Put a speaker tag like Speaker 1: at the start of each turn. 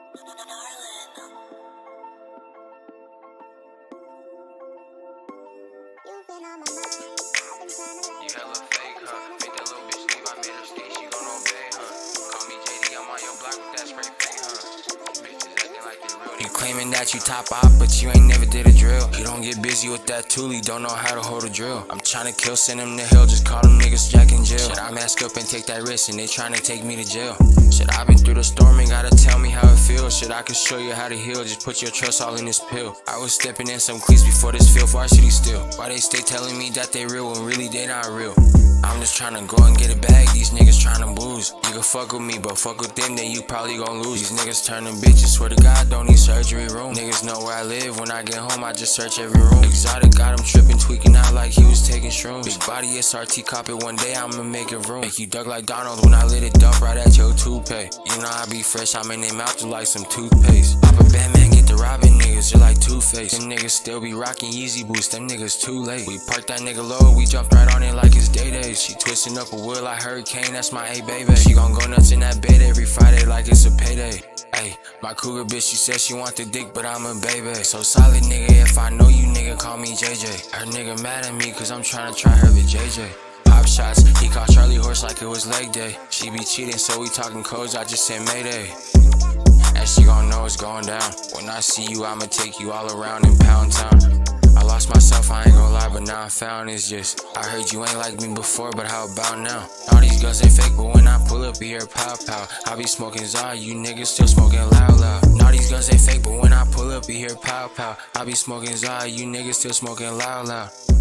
Speaker 1: You hella fake, huh? Make that little bitch leave, I made her stay, she gon' obey, huh? Call me JD, I'm on your block with that spray paint, huh? Bitches acting like they real. You claiming that you top op, but you ain't never did a drill. You don't get busy with that toolie, don't know how to hold a drill. I'm tryna kill, send them to hell, just call them niggas Jack in jail. Should I mask up and take that risk, and they tryna take me to jail? Shit, I been through the storm and gotta tell me how it feels. Shit, I can show you how to heal, just put your trust all in this pill. I was stepping in some cleats before this filth, varsity still. Why they stay telling me that they real when really they not real? I'm just tryna go and get a bag, these niggas tryna booze. You can fuck with me, but fuck with them, then you probably gon' lose. These niggas turning bitches, swear to God, don't need surgery room. Niggas know where I live, when I get home, I just search every room. Exotic got him tripping, tweaking out like he was taking shrooms. Big body SRT, cop it one day, I'ma make it room. Make you duck like Donald when I lit it dump right at your toupee. You know I be fresh, I'm in their mouth just like some toothpaste. Pop a Batman, get the robbing niggas, you're like Two-Face. Them niggas still be rocking Yeezy boots, them niggas too late. We parked that nigga low, we jumped right on it like it's day-days. She twisting up a wood like Hurricane, that's my A-baby. She gon' go nuts in that bed every Friday like it's a payday. Ayy, my cougar bitch, she said she want the dick, but I'm a baby. So solid nigga, if I know you nigga, call me JJ. Her nigga mad at me cause I'm tryna try her with JJ. Pop shots, he caught Charlie Horse like it was leg day. She be cheating, so we talking codes, I just said Mayday. And she gon' know it's going down. When I see you, I'ma take you all around in Pound Town. I lost myself, I ain't gon' lie, but now I found it's just I heard you ain't like me before, but how about now? All these guns ain't fake, but when I pull up, you hear pow pow. I be smoking Zah, you niggas still smoking loud loud. All these guns ain't fake, but when I pull up, you hear pow pow. I be smoking Zah, you niggas still smoking loud loud.